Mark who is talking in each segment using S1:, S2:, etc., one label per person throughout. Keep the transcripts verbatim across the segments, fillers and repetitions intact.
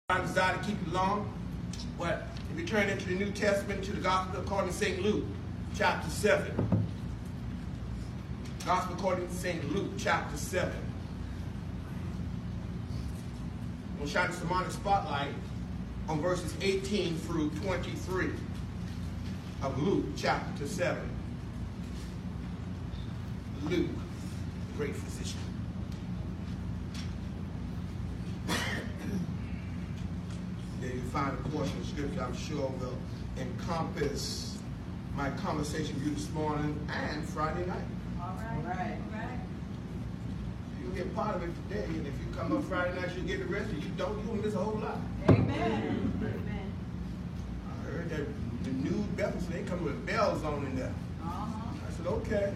S1: I desire to keep you long, but if you turn into the New Testament, to the Gospel according to Saint Luke, chapter seven. Gospel according to Saint Luke, chapter seven. We'll shine the sermonic spotlight on verses eighteen through twenty-three of Luke, chapter seven. Luke, the great physician. There you find a portion of scripture I'm sure will encompass my conversation with you this morning and Friday night.
S2: All right. All right. All right.
S1: You'll get part of it today, and if you come up Friday night, you'll get the rest. If you don't, you'll miss a whole lot.
S2: Amen. Amen.
S1: I heard that the new Bethel, they come with bells on in there.
S2: Uh-huh.
S1: I said, okay.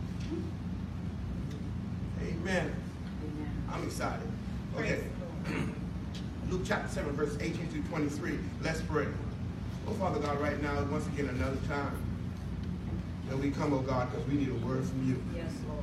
S1: Amen.
S2: Amen.
S1: I'm excited.
S2: Praise
S1: Okay.
S2: the Lord.
S1: Luke chapter seven, verses eighteen through twenty-three. Let's pray. Oh, Father God, right now, once again, another time that we come, oh God, because we need a word from you.
S2: Yes, Lord.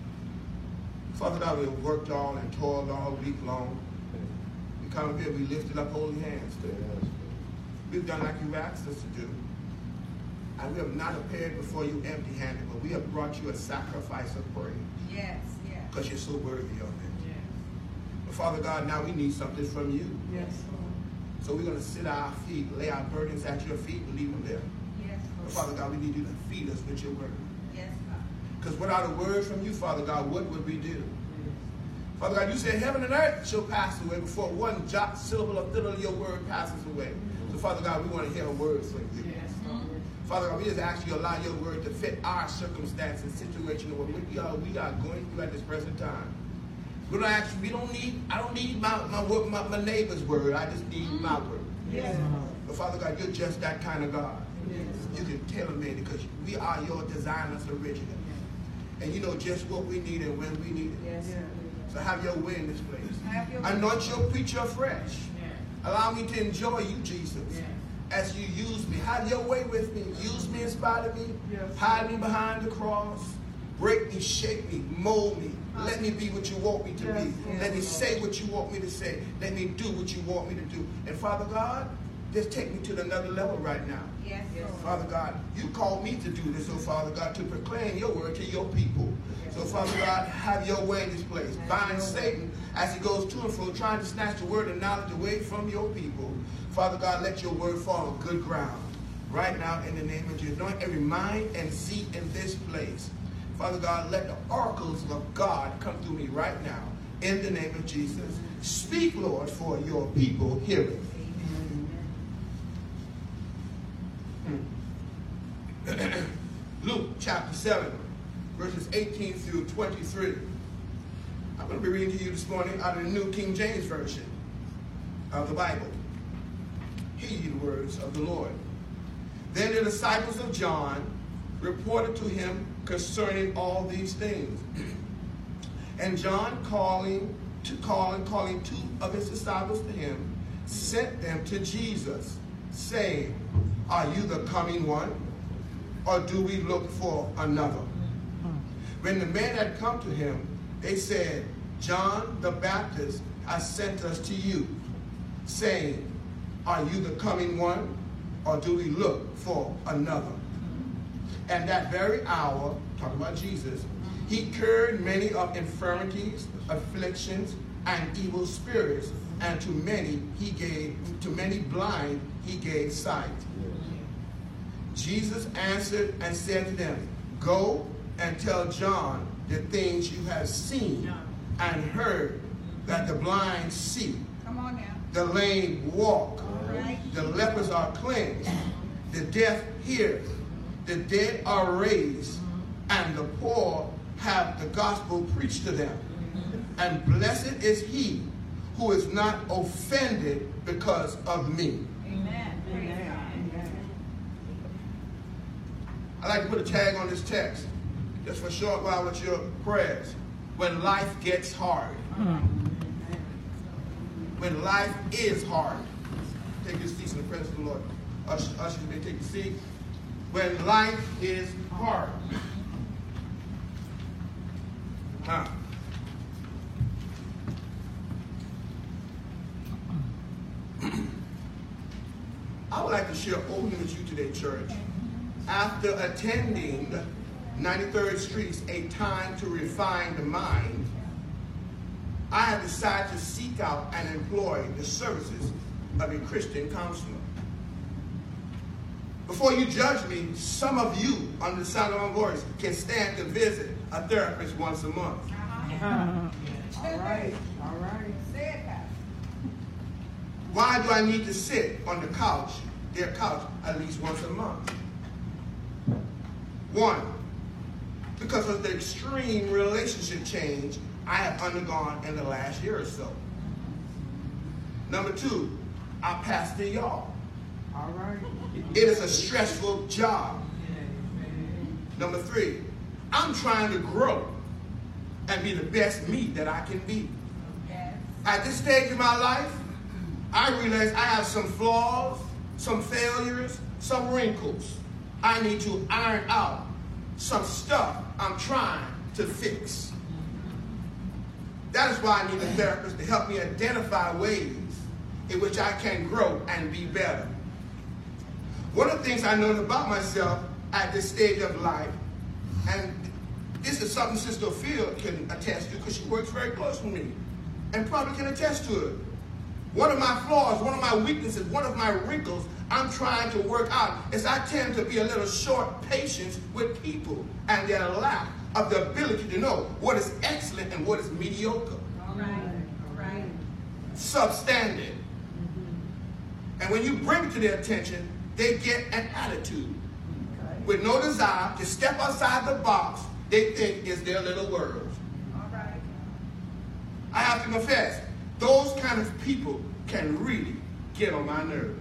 S1: Father God, we have worked all and toiled all week long. We come up here, we lifted up holy hands to you. We've done like you asked us to do. And we have not appeared before you empty-handed, but we have brought you a sacrifice of praise.
S2: Yes, yes.
S1: Because you're so worthy of it.
S2: Yes.
S1: But Father God, now we need something from you.
S2: Yes, Lord.
S1: So we're going to sit at our feet, lay our burdens at your feet, and leave them there.
S2: Yes,
S1: But
S2: Lord.
S1: Father God, we need you to feed us with your word.
S2: Yes, God.
S1: Because without a word from you, Father God, what would we do? Father God, you said heaven and earth shall pass away before one jot, syllable, or tittle of your word passes away. So Father God, we want to hear a word from you.
S2: Yes, Lord.
S1: Father God, we just ask you to allow your word to fit our circumstance and situation what we are, we are going through at this present time. We don't ask you, we don't need, I don't need my, my, my, my neighbor's word. I just need my word.
S2: Yes,
S1: But Father God, you're just that kind of God.
S2: Yes.
S1: You can tailor-made it because we are your designers originally. And you know just what we need and when we need it.
S2: Yes.
S1: So have your way in this place.
S2: Have your way.
S1: Anoint your preacher afresh.
S2: Yes.
S1: Allow me to enjoy you, Jesus,
S2: Yes.
S1: as you use me. Have your way with me. Use me in spite of me.
S2: Yes.
S1: Hide me behind the cross. Break me, shape me, mold me. Let me be what you want me to
S2: Yes.
S1: be.
S2: Yes.
S1: Let me say what you want me to say. Let me do what you want me to do. And Father God, just take me to another level right now.
S2: Yes, Lord.
S1: Father God, you called me to do this, oh Father God, to proclaim your word to your people. So Father God, have your way in this place. Bind Satan as he goes to and fro, trying to snatch the word of knowledge away from your people. Father God, let your word fall on good ground. Right now, in the name of Jesus, anoint every mind and seat in this place. Father God, let the oracles of God come through me right now. In the name of Jesus. Speak, Lord, for your people hearing. Luke chapter seven, verses eighteen through twenty-three. I'm going to be reading to you this morning out of the New King James Version of the Bible. Hear ye the words of the Lord. Then the disciples of John reported to him concerning all these things. And John, calling to call and calling two of his disciples to him, sent them to Jesus, saying, Are you the coming one, or do we look for another? When the men had come to him, they said, John the Baptist has sent us to you, saying, Are you the coming one, or do we look for another? And that very hour, talking about Jesus, he cured many of infirmities, afflictions, and evil spirits, and to many he gave, to many blind he gave sight. Jesus answered and said to them, Go and tell John the things you have seen and heard, that the blind see,
S2: Come on now.
S1: the lame walk,
S2: Right.
S1: the lepers are cleansed, the deaf hear, the dead are raised, and the poor have the gospel preached to them. And blessed is he who is not offended because of me.
S2: Amen. Praise God.
S1: I like to put a tag on this text, just for a short while with your prayers. When life gets hard. When life is hard. Take your seats in the presence of the Lord. Ushers, ushers may take a seat. When life is hard. Huh. I would like to share openly with you today, church. After attending ninety-third Street's A Time to Refine the Mind, I have decided to seek out and employ the services of a Christian counselor. Before you judge me, some of you, under the sound of my voice, can stand to visit a therapist once a month.
S2: Uh-huh.
S3: All right, all right.
S2: Say it, Pastor.
S1: Why do I need to sit on the couch, their couch, at least once a month? One, because of the extreme relationship change I have undergone in the last year or so. Number two, I pastor y'all.
S3: All right.
S1: It is a stressful job. Number three, I'm trying to grow and be the best me that I can be.
S2: Yes.
S1: At this stage of my life, I realize I have some flaws, some failures, some wrinkles. I need to iron out some stuff I'm trying to fix. That is why I need a therapist to help me identify ways in which I can grow and be better. One of the things I know about myself at this stage of life, and this is something Sister Phil can attest to because she works very close with me and probably can attest to it. One of my flaws, one of my weaknesses, one of my wrinkles I'm trying to work out is I tend to be a little short patience with people and their lack of the ability to know what is excellent and what is mediocre.
S2: All right. All right.
S1: Substandard. And when you bring it to their attention, they get an attitude. With no desire to step outside the box they think is their little world.
S2: All right.
S1: I have to confess, those kind of people can really get on my nerves.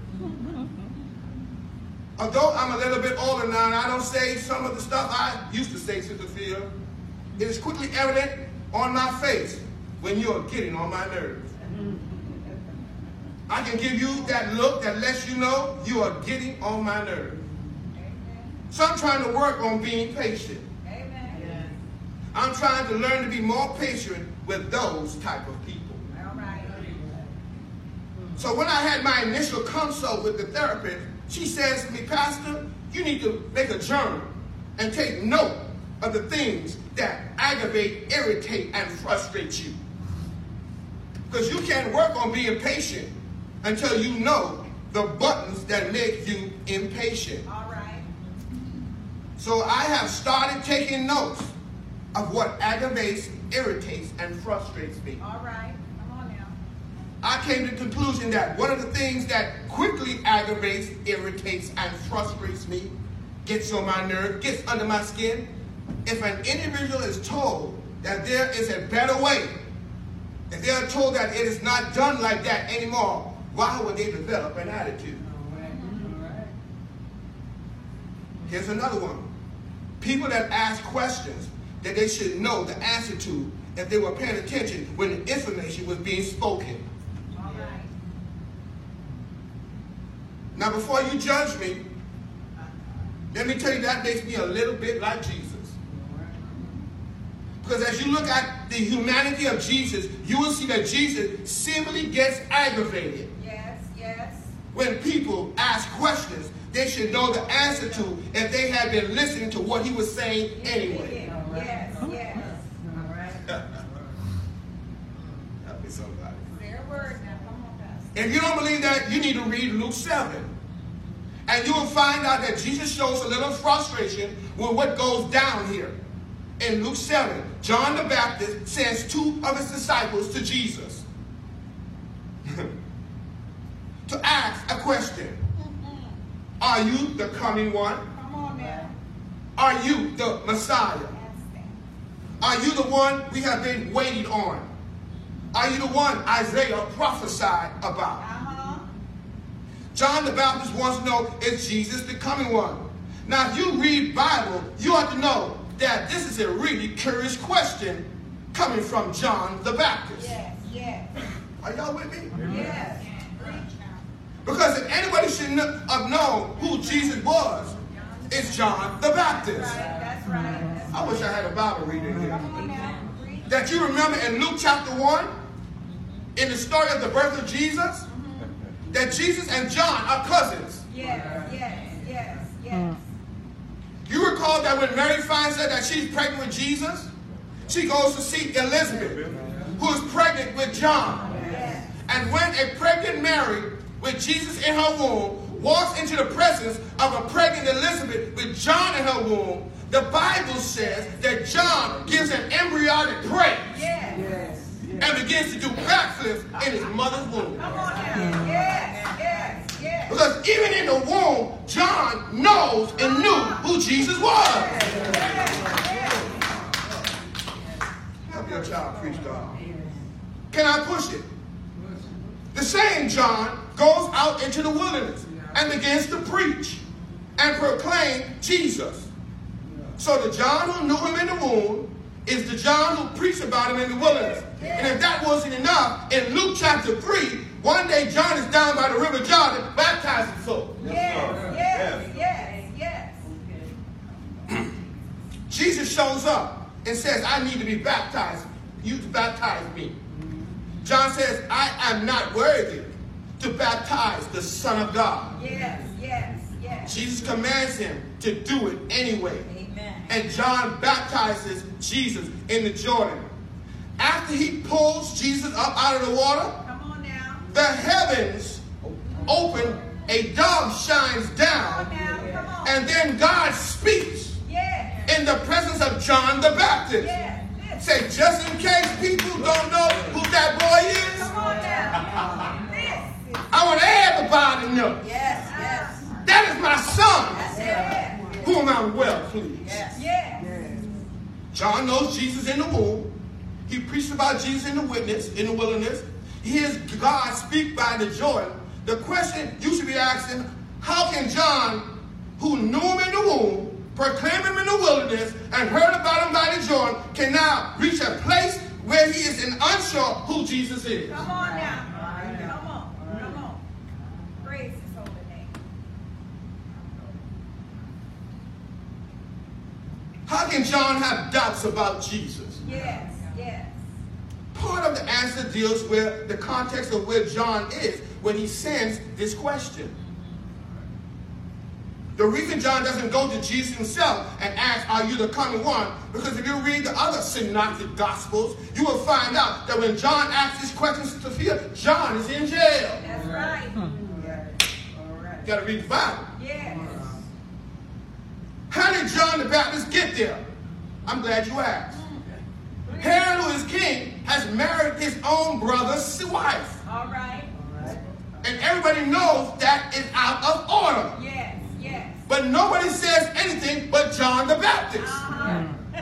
S1: Although I'm a little bit older now and I don't say some of the stuff I used to say, Sister Phil, it is quickly evident on my face when you are getting on my nerves. I can give you that look that lets you know you are getting on my nerves.
S2: Amen.
S1: So I'm trying to work on being patient.
S2: Amen.
S1: I'm trying to learn to be more patient with those type of people.
S2: All right.
S1: So when I had my initial consult with the therapist, she says to me, Pastor, you need to make a journal and take note of the things that aggravate, irritate, and frustrate you. Because you can't work on being patient until you know the buttons that make you impatient.
S2: All right.
S1: So I have started taking notes of what aggravates, irritates, and frustrates me.
S2: All right. Come on now.
S1: I came to the conclusion that one of the things that quickly aggravates, irritates, and frustrates me, gets on my nerve, gets under my skin, if an individual is told that there is a better way, if they are told that it is not done like that anymore, why would they develop an attitude? Here's another one. People that ask questions that they should know the answer to if they were paying attention when the information was being spoken.
S2: All right.
S1: Now, before you judge me, let me tell you that makes me a little bit like Jesus. Because as you look at the humanity of Jesus, you will see that Jesus simply gets aggravated.
S2: Yes, yes.
S1: When people ask questions they should know the answer to if they had been listening to what he was saying anyway.
S2: Yes, yes.
S3: All right.
S1: Help me somebody.
S2: Fair word now. Come on, Pastor.
S1: If you don't believe that, you need to read Luke seven. And you will find out that Jesus shows a little frustration with what goes down here. In Luke seven, John the Baptist sends two of his disciples to Jesus to ask a question. Are you the coming one?
S2: Come on now.
S1: Are you the Messiah?
S2: Yes,
S1: Are you the one we have been waiting on? Are you the one Isaiah prophesied about?
S2: Uh-huh.
S1: John the Baptist wants to know, is Jesus the coming one? Now, if you read Bible, you ought to know that this is a really curious question coming from John the Baptist.
S2: Yes, yes.
S1: Are y'all with me?
S2: Yes. Preach now.
S1: Because if anybody should kn- have known who Jesus was, it's John the Baptist.
S2: That's right. That's right. That's
S1: I wish I had a Bible reader here.
S2: Come on now. Preach.
S1: That you remember in Luke chapter one, in the story of the birth of Jesus, that Jesus and John are cousins.
S2: Yes, yes, yes, yes.
S1: You recall that when Mary finds out that she's pregnant with Jesus, she goes to see Elizabeth, who is pregnant with John.
S2: Yes.
S1: And when a pregnant Mary with Jesus in her womb walks into the presence of a pregnant Elizabeth with John in her womb, the Bible says that John gives an embryonic praise
S2: Yes.
S3: Yes.
S1: and begins to do backflips in his mother's womb.
S2: Come on now. Yes, yes, yes.
S1: Because even in the womb, John knows and knew who Jesus was. Help your child preach God. Can I push it? The same John goes out into the wilderness and begins to preach and proclaim Jesus. So the John who knew him in the womb is the John who preached about him in the wilderness. And if that wasn't enough, in Luke chapter three, one day John is down by the river Jordan baptizing folk.
S2: Yes, yes, yes, yes.
S1: Jesus shows up and says, I need to be baptized. You to baptize me. John says, I am not worthy to baptize the Son of God.
S2: Yes, yes, yes.
S1: Jesus commands him to do it anyway.
S2: Amen.
S1: And John baptizes Jesus in the Jordan. After he pulls Jesus up out of the water,
S2: Come on now.
S1: the heavens open, a dove shines
S2: Come
S1: down,
S2: on now. Come on.
S1: and then God speaks
S2: Yes.
S1: in the presence of John the Baptist.
S2: Yes. Yes.
S1: Say, just in case people don't know who that boy is,
S2: Come on now. This is.
S1: I want everybody to know.
S2: Yes, yes.
S1: That is my son,
S2: Yes.
S1: whom I'm well pleased.
S2: Yes.
S3: Yes.
S1: John knows Jesus in the womb. He preached about Jesus in the witness, in the wilderness. He hears God speak by the Jordan. The question you should be asking, how can John, who knew him in the womb, proclaim him in the wilderness, and heard about him by the Jordan, can now reach a place where he is unsure who Jesus is?
S2: Come on now. Come on. Come on. Praise his holy name.
S1: How can John have doubts about Jesus?
S2: Yes, yes.
S1: Part of the answer deals with the context of where John is when he sends this question. The reason John doesn't go to Jesus himself and ask, are you the coming one? Because if you read the other synoptic gospels, you will find out that when John asks these questions to Sophia, John is in jail.
S2: That's right.
S3: All right.
S1: You got to read the Bible.
S2: Yes.
S1: How did John the Baptist get there? I'm glad you asked. Herod, who is king, has married his own brother's wife.
S2: All right.
S1: And everybody knows that is out of order.
S2: Yes, yes.
S1: But nobody says anything but John the Baptist.
S2: Uh-huh.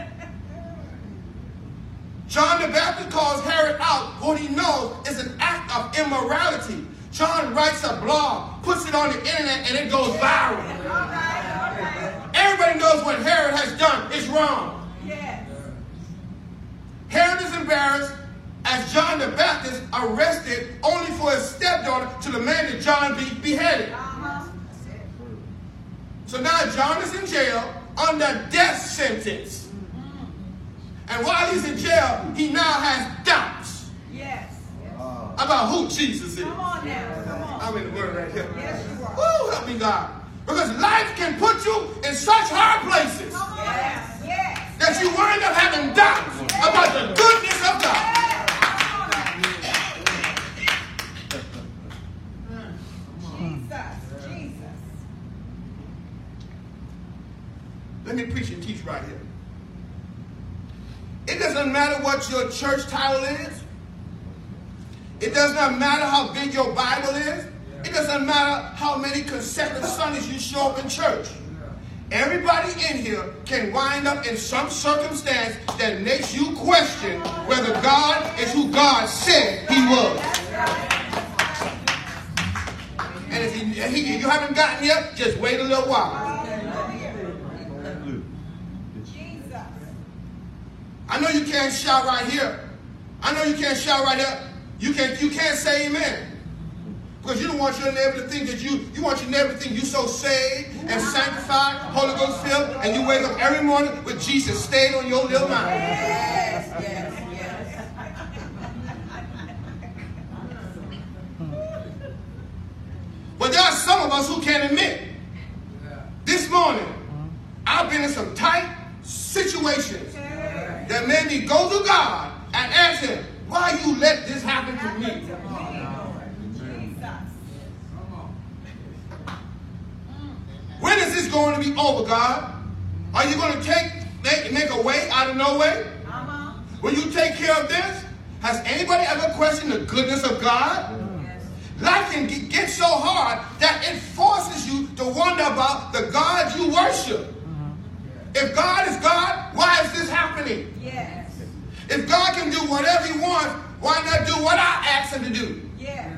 S1: John the Baptist calls Herod out for what he knows is an act of immorality. John writes a blog, puts it on the internet, and it goes viral.
S2: All right, all right.
S1: Everybody knows what Herod has done is wrong.
S2: Yes.
S1: Herod is embarrassed as John the Baptist arrested only for his stepdaughter to demand that John be beheaded.
S2: Uh-huh.
S1: So now John is in jail under death sentence. And while he's in jail, he now has doubts
S2: Yes.
S1: about who Jesus is.
S2: Come on now. Come on.
S1: I'm in the word right here.
S2: Yes, you are.
S1: Woo, help me God. Because life can put you in such hard places
S2: Come on now. Yes.
S1: that you wind up having doubts about the goodness of God.
S2: Jesus, Jesus.
S1: Let me preach and teach right here. It doesn't matter what your church title is. It does not matter how big your Bible is. It doesn't matter how many consecutive Sundays you show up in church. Everybody in here can wind up in some circumstance that makes you question whether God is who God said he was. And if, he, if he, you haven't gotten here, just wait a little while.
S2: Jesus.
S1: I know you can't shout right here. I know you can't shout right here. You can't, you can't say amen. Because you don't want your neighbor to think that you, you want your neighbor to think you so saved and sanctified, Holy Ghost filled, and you wake up every morning with Jesus staying on your little mind.
S2: Yes, yes, yes.
S1: But there are some of us who can admit this morning I've been in some tight situations that made me go to God and ask him, why you let this happen to me? When is this going to be over, God? Are you going to take make, make a way out of no way?
S2: Uh-huh.
S1: Will you take care of this? Has anybody ever questioned the goodness of God?
S2: Yes.
S1: Life can get, get so hard that it forces you to wonder about the God you worship. If God is God, why is this happening?
S2: Yes.
S1: If God can do whatever he wants, why not do what I asked him to do?
S2: Yes.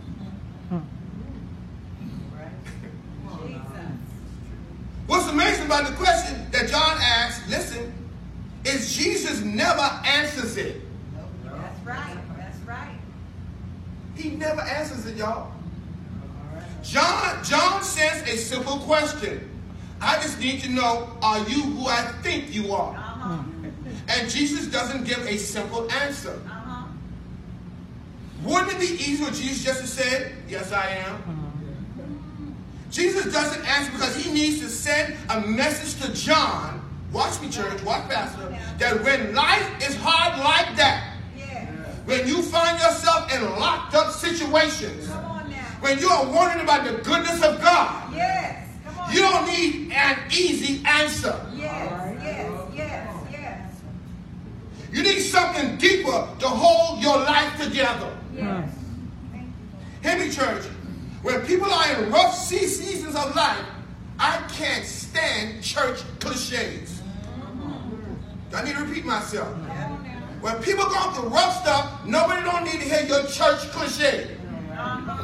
S2: Jesus.
S1: What's amazing about the question that John asked, listen, is Jesus never answers it.
S2: That's right. That's right.
S1: He never answers it, y'all. John, John says a simple question. I just need to know, are you who I think you are?
S2: Uh-huh.
S1: And Jesus doesn't give a simple answer.
S2: Uh-huh.
S1: Wouldn't it be easy for Jesus just to say, yes, I am? Jesus doesn't answer because he needs to send a message to John, watch me church, watch pastor, that when life is hard like that,
S2: Yes.
S1: when you find yourself in locked up situations,
S2: Come on now.
S1: when you are wondering about the goodness of God,
S2: Yes. Come on.
S1: you don't need an easy answer.
S2: Yes. Yes. Yes. Yes.
S1: You need something deeper to hold your life together.
S2: Yes. Thank you.
S1: Hear me, church. When people are in rough sea seasons of life, I can't stand church cliches. I need to repeat myself.
S2: Come on now.
S1: When people go through rough stuff, nobody don't need to hear your church cliche.
S2: Uh-huh.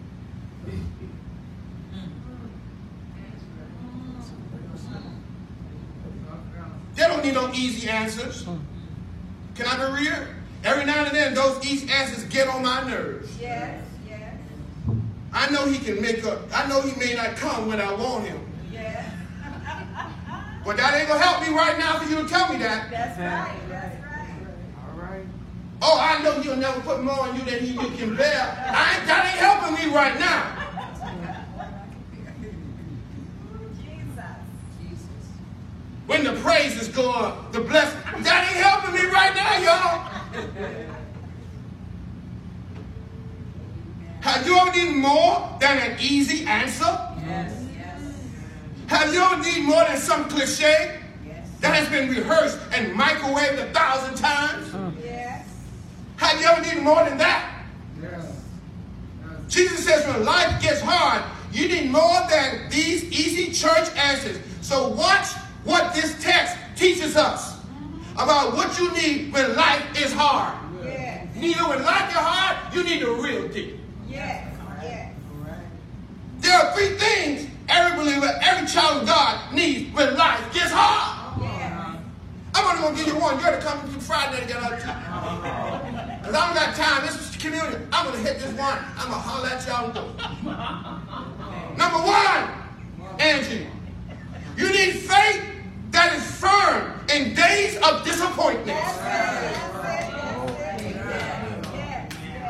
S1: They don't need no easy answers. Can I be real? Every now and then, those easy answers get on my nerves.
S2: Yes. Yes.
S1: I know he can make up. I know he may not come when I want him.
S2: Yes.
S1: But that ain't going to help me right now for you to tell me that.
S2: That's right. That's right.
S3: All right.
S1: Oh, I know he'll never put more on you than he you can bear. I ain't, that ain't helping me right now.
S2: Jesus.
S1: When the praises go up, the blessing, that ain't helping me right now, y'all. Have you ever needed more than an easy answer?
S2: Yes. Yes.
S1: Have you ever needed more than some cliche
S2: Yes.
S1: that has been rehearsed and microwaved a thousand times?
S2: Yes.
S1: Have you ever needed more than that?
S3: Yes.
S1: Jesus says when life gets hard, you need more than these easy church answers. So watch what this text teaches us about what you need when life is hard.
S2: Yes.
S1: You know, when life is hard, you need the real deal.
S2: Yes. Yes.
S3: All right.
S1: There are three things every believer, every child of God needs when life gets hard.
S2: Yes.
S1: I'm only going to give you one. You're to come to Friday to get out of time. Because I don't got time. This is communion. I'm going to hit this one. I'm going to holler at y'all and go. Number one, Angie, you need faith that is firm in days of disappointment.
S2: That's it. That's it. Yes. Yes.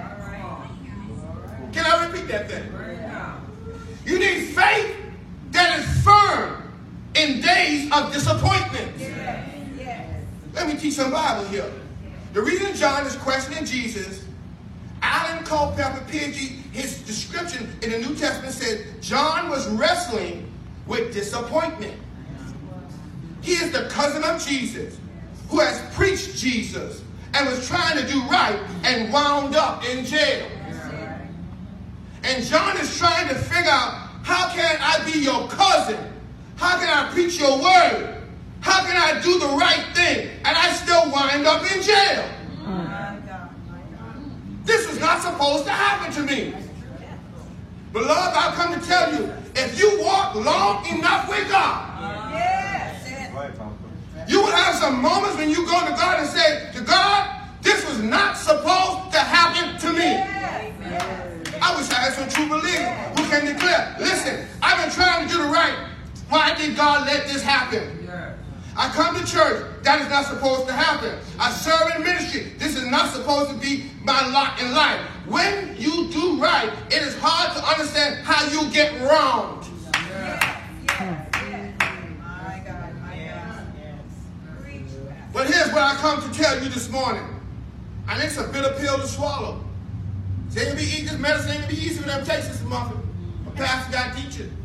S2: Yes.
S1: Can I repeat that thing? You need faith that is firm in days of disappointment.
S2: Yes. Yes.
S1: Let me teach some Bible here. The reason John is questioning Jesus, Alan Culpepper, P H D, his description in the New Testament said John was wrestling with disappointment. He is the cousin of Jesus who has preached Jesus and was trying to do right and wound up in jail. And John is trying to figure out, how can I be your cousin? How can I preach your word? How can I do the right thing and I still wind up in jail?
S2: My God. My God.
S1: This is not supposed to happen to me. Beloved, I've come to tell you, if you walk long enough with God,
S2: Yes.
S1: you will have some moments when you go to God and say, to God, this was not supposed to happen to me.
S2: Yes. Yes.
S1: I wish I had some true believers who can declare, listen, I've been trying to do the right. Why did God let this happen? I come to church. That is not supposed to happen. I serve in ministry. This is not supposed to be my lot in life. When you do right, it is hard to understand how you get wronged.
S2: Yes, yes, yes. My God, my God. Preach, Pastor.
S1: But here's what I come to tell you this morning. And it's a bitter pill to swallow. It ain't gonna be easy. This medicine ain't gonna be easy for them to take this month. A pastor got to teach it.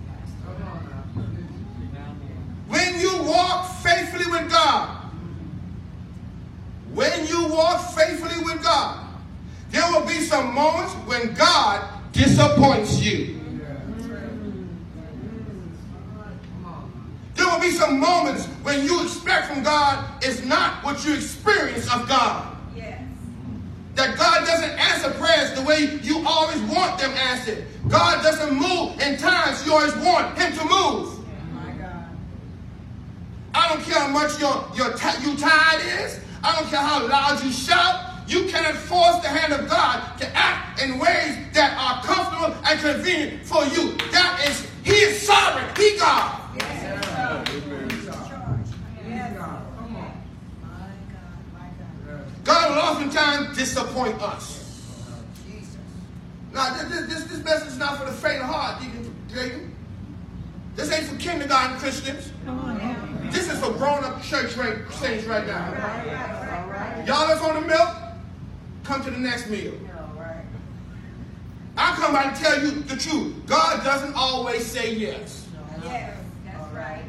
S1: When you walk faithfully with God, when you walk faithfully with God, there will be some moments when God disappoints you. There will be some moments when you expect from God is not what you experience of God.
S2: Yes.
S1: That God doesn't answer prayers the way you always want them answered. God doesn't move in times you always want him to move.
S2: My God.
S1: I don't care how much your, your you tithe is. I don't care how loud you shout. You cannot force the hand of God to act in ways that are comfortable and convenient for you. That is, he is sovereign. He God.
S2: Yes. Yes. Yes. Come on. My God, my God.
S1: God will oftentimes disappoint us. Now, this, this, this message is not for the faint of heart, Deacon Drayton. This ain't for kindergarten Christians.
S2: Come on now.
S1: This is for grown-up church right, saints right now.
S2: All right, all right.
S1: Y'all that's on the milk, come to the next meal.
S2: All right.
S1: I come by to tell you the truth. God doesn't always say yes.
S2: Yes, that's right.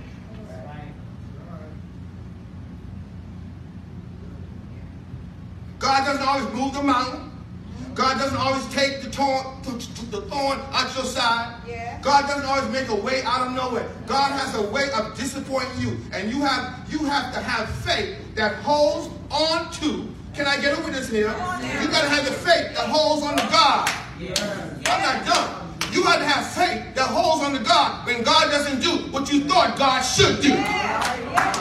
S1: God doesn't always move the mountain. God doesn't always take the thorn, the thorn out your side.
S2: Yeah.
S1: God doesn't always make a way out of nowhere. God has a way of disappointing you. And you have you have to have faith that holds on to. Can I get a witness here? You got to have the faith that holds on to God.
S2: Yeah.
S1: I'm not done. You got to have faith that holds on to God when God doesn't do what you thought God should do.
S2: Yeah.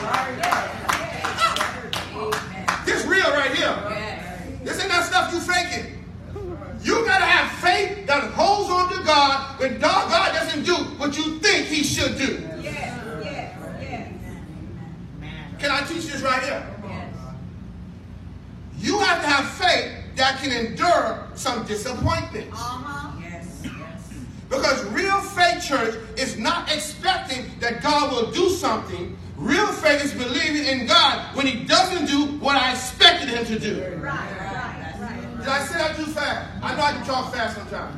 S2: Yeah.
S1: This real right here. This ain't that stuff you faking. You got to have faith that holds on to God when God, God doesn't do what you think he should do.
S2: Yes, yes, yes.
S1: Can I teach this right here?
S2: Yes.
S1: You have to have faith that can endure some disappointments.
S2: Uh-huh. Yes, yes.
S1: Because real faith, church, is not expecting that God will do something. Real faith is believing in God when he doesn't do what I expected him to do.
S2: Right, right, right.
S1: Did I say that too fast? I know I can talk fast sometimes.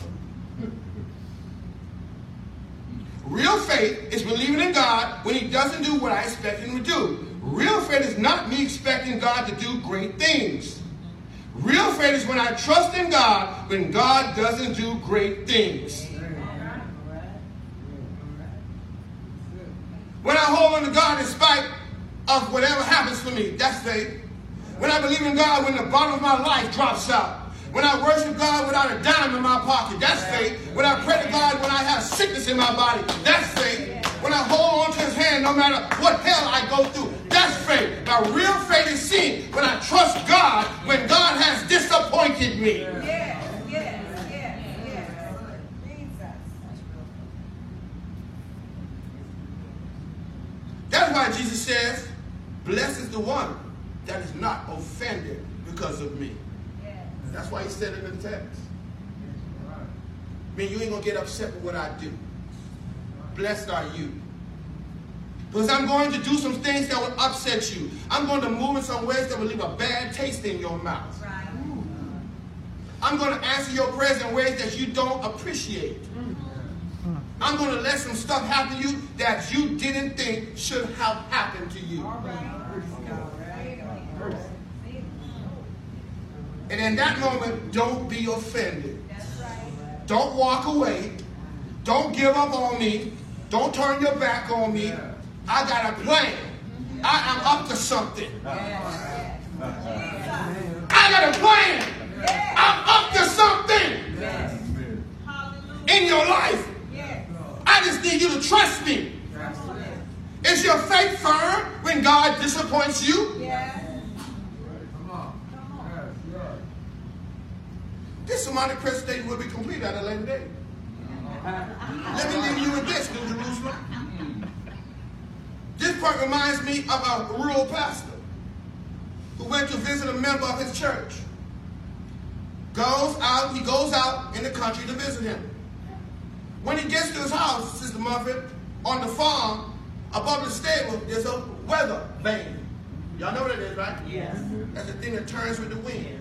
S1: Real faith is believing in God when he doesn't do what I expect him to do. Real faith is not me expecting God to do great things. Real faith is when I trust in God when God doesn't do great things. When I hold on to God in spite of whatever happens to me, that's faith. When I believe in God when the bottom of my life drops out. When I worship God without a dime in my pocket, that's faith. When I pray to God when I have sickness in my body, that's faith. When I hold on to his hand no matter what hell I go through, that's faith. Now real faith is seen when I trust God when God has disappointed me.
S2: Yes, yes, yes, yes. Jesus.
S1: That's why Jesus says, blessed is the one that is not offended because of me.
S2: Yes.
S1: That's why he said it in the text. I mean, you ain't going to get upset with what I do. Blessed are you. Because I'm going to do some things that will upset you. I'm going to move in some ways that will leave a bad taste in your mouth.
S2: Right.
S1: I'm going to answer your prayers in ways that you don't appreciate. I'm going to let some stuff happen to you that you didn't think should have happened to you.
S2: All right.
S1: And in that moment, don't be offended.
S2: That's right.
S1: Don't walk away. Don't give up on me. Don't turn your back on me. I got a plan. I am up to something.
S2: Yes, yes.
S1: I got a plan. I'm up to something
S2: Yes. Hallelujah.
S1: in your life.
S2: Yes.
S1: I just need you to trust me. Is your faith firm when God disappoints you?
S2: Yes.
S1: This Sermonic presentation will be complete at a later date. Let me leave you with this, New Jerusalem. This point reminds me of a rural pastor who went to visit a member of his church. Goes out, he goes out in the country to visit him. When he gets to his house, Sister Muffet, on the farm, above the stable, there's a weather vane. Y'all know what it is, right?
S2: Yes.
S1: That's the thing that turns with the wind.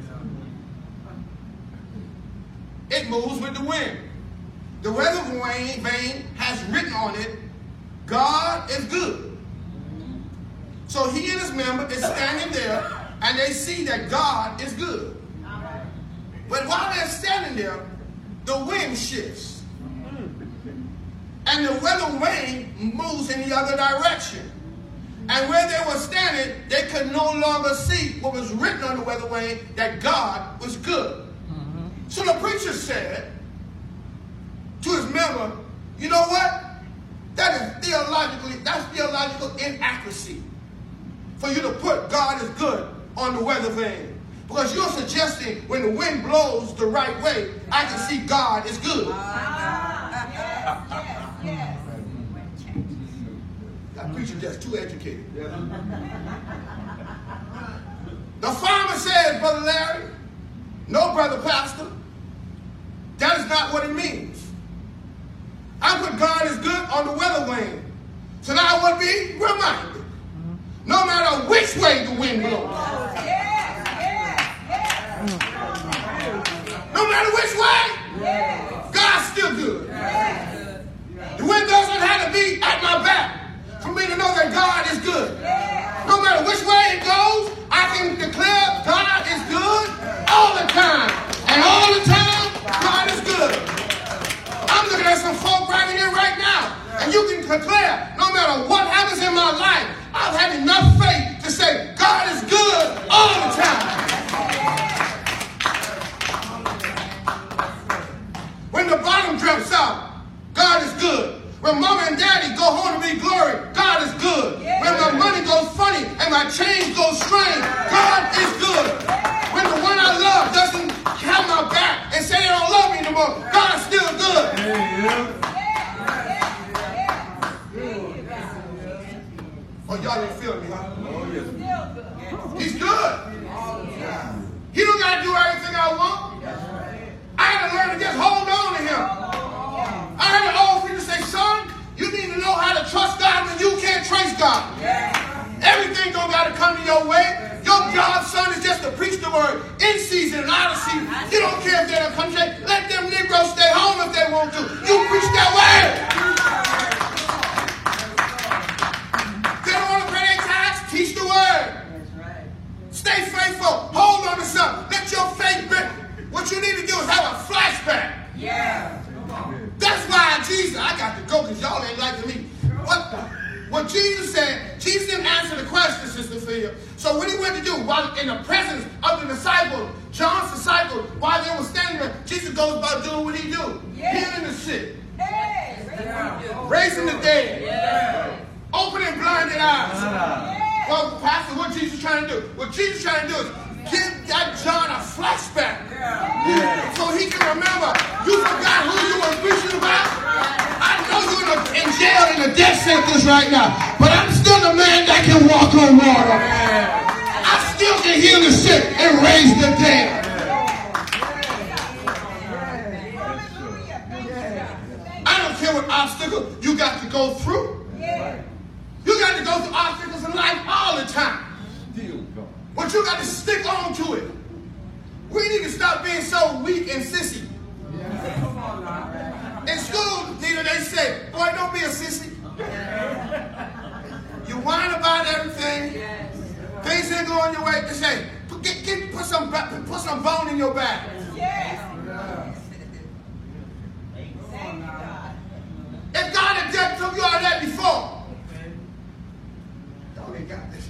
S1: It moves with the wind. The weather vane has written on it, God is good. So he and his member is standing there, and they see that God is good. But while they're standing there, the wind shifts. And the weather vane moves in the other direction. And where they were standing, they could no longer see what was written on the weather vane, that God was good. Mm-hmm. So the preacher said to his member, you know what? That is theologically, that's theological inaccuracy for you to put God is good on the weather vane. Because you're suggesting when the wind blows the right way, I can see God is good.
S2: Ah, yes, yes, yes.
S1: That preacher just too educated. The farmer says, Brother Larry, no, Brother Pastor, that is not what it means. I put God is good on the weather vane, so that I would be reminded, no matter which way the wind blows.
S2: Yes, yes, yes.
S1: No matter which way,
S2: Yes.
S1: God's still good.
S2: Yes.
S1: The wind doesn't have to be at my back for me to know that God is good.
S2: Yes.
S1: No matter which way it goes, I can declare God is good all the time. And all the time, God is good. I'm looking at some folk right here right now. And you can declare, no matter what happens in my life, I've had enough faith to say, God is good all the time. When the bottom drops out, God is good. When mama and daddy go home to be glory, God is good. When my money goes funny and my change goes strange, God is good. When the one I love doesn't have my back and say they don't love me anymore, God is still good. Oh, y'all didn't feel me, huh? He's good. He don't got to do everything I want. I had to learn to just hold on to him. I heard an old preacher say, son, you need to know how to trust God when you can't trace God. Everything don't got to come to your way. Your job, son, is just to preach the word in season and out of season. You don't care if they don't come to church. Let them Negroes stay home if they want to. You preach that word. They don't want to pay their tithes. Teach the word. Stay faithful. Hold on to something. Let your faith grip. What you need to do is have a flashback.
S2: Yeah.
S1: That's why Jesus, I got to go because y'all ain't liking me. What, what Jesus said, Jesus didn't answer the question, Sister Phil. So what he went to do, while in the presence of the disciples, John's disciples, while they were standing there, Jesus goes about doing what he do.
S2: Yeah.
S1: Healing the sick.
S2: Hey.
S1: Raising the dead.
S2: Yeah.
S1: Opening blinded eyes.
S2: Yeah.
S1: Well, Pastor, what Jesus trying to do? What Jesus trying to do is give that John a flashback.
S2: Yeah.
S1: So he can remember, you forgot who you were preaching about? I know you're in, a, in jail in a death sentence right now, but I'm still the man that can walk on water. I still can heal the sick and raise the dead. I don't care what obstacle you got to go through. You got to go through obstacles in life all the time. But you got to stick on to it. We need to stop being so weak and sissy. In school, Nita, they say, boy, don't be a sissy. You whine about everything. Things ain't going your way. They say, put, get, get, put, some, put some bone in your back. If God had dealt told you all that before, y'all ain't got this.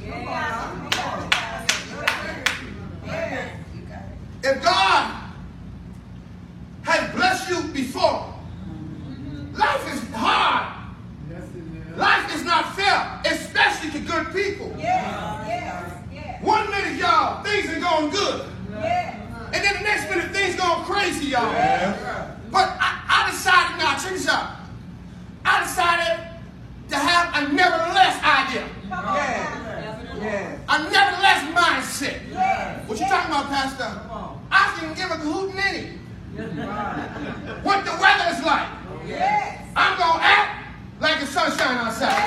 S1: If God has blessed you before, life is hard. Life is not fair, especially to good people. One minute, y'all, things are going good. And then the next minute, things going crazy, y'all. But I, I decided, now check this out. I decided to have a nevertheless idea. Pastor, I can give a hootin' any. What the weather is like.
S2: Yes.
S1: I'm going to act like it's sunshine outside.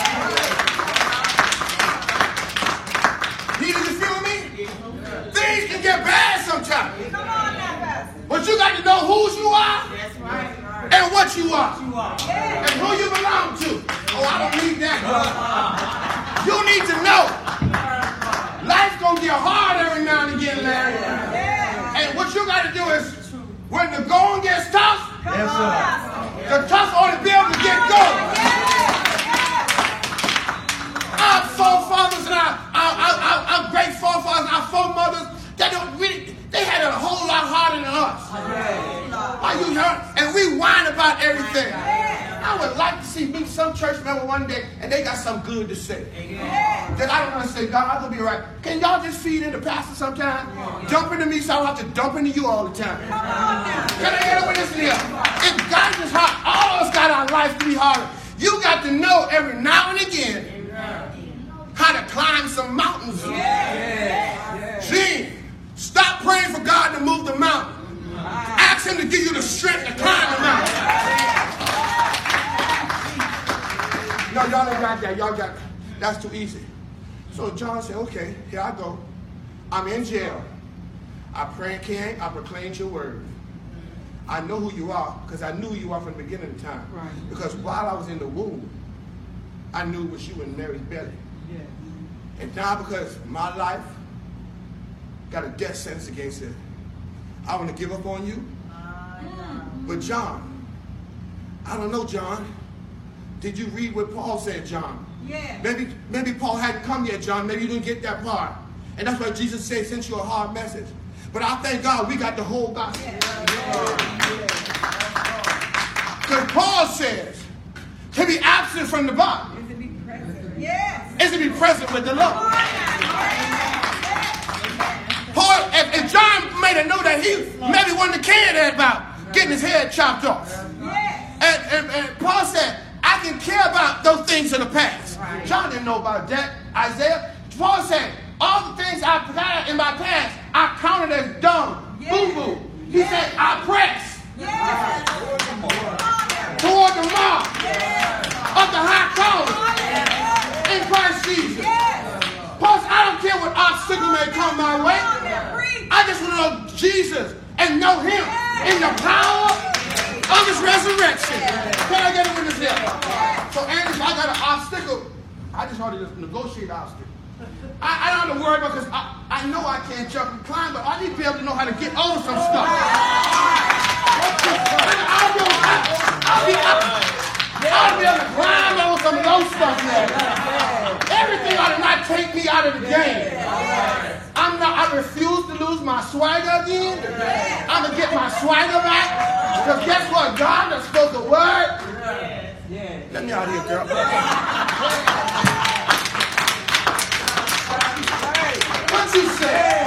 S1: You feel me? Things can get bad sometimes.
S2: Come on now, Pastor.
S1: But you got to know whose you are
S2: That's right.
S1: and what you are.
S2: Yes.
S1: And who you belong to. Oh, I don't need that. You need to know. Life's going to get hard every now and again, Larry.
S2: Yes.
S1: And what you got to do is, when the going gets tough,
S2: Come on, Pastor.
S1: the tough only be able to get going. Our forefathers and our, our, our, our, our great forefathers, our foremothers, they don't really, they had it a whole lot harder than us. Are you heard? And we whine about everything. I would like to see meet some church member one day and they got something good to say. Then I don't want to say, God, I'm going to be right. Can y'all just feed in the pastor sometime? Dump into me so I don't have to dump into you all the time. Can I get a witness in here? If God is hard, all of us got our life to be harder. You got to know every now and again how to climb some mountains. Gene, stop praying for God to move the mountain. Ask him to give you the strength to climb the mountain. No, y'all ain't got that. Y'all got, that's too easy. So John said, okay, here I go. I'm in jail. I pray, King, I proclaimed your word. I know who you are because I knew who you are from the beginning of time. Right. Because while I was in the womb, I knew it was you in Mary's belly. Yeah. And now because my life got a death sentence against it, I want to give up on you. Uh, but John, I don't know, John. Did you read what Paul said, John? Yeah. Maybe, maybe Paul hadn't come yet, John. Maybe you didn't get that part. And that's why Jesus said, sent you a hard message. But I thank God we got the whole gospel. Because Paul says, to be absent from the body
S2: is to be present. Yes.
S1: Is to be present with the Lord. Paul, if, if John made a note that he maybe wasn't cared about getting his head chopped off. Yes. And, and, and Paul said, I can care about those things in the past. Right. John didn't know about that. Isaiah. Paul said, all the things I've had in my past, I counted as dung, yes. boo-boo. He yes. said, I press yes. toward the mark yes. of the high calling yes. in Christ Jesus. Yes. Paul said, I don't care what obstacle may come my way. I just want to know Jesus and know him yes. in the power of his resurrection. Can I get a witness here? So, Andy, if I got an obstacle, I just want to just negotiate obstacle. I, I don't have to worry about because I, I know I can't jump and climb, but I need to be able to know how to get over some stuff. I'll be, I'll be, I'll be able to climb over some low stuff now. Everything ought to not take me out of the game. I'm not, I refuse to lose my swagger again. I'm going to get my swagger back. Because guess what? God has spoken a word. Let me out here, girl. What you say?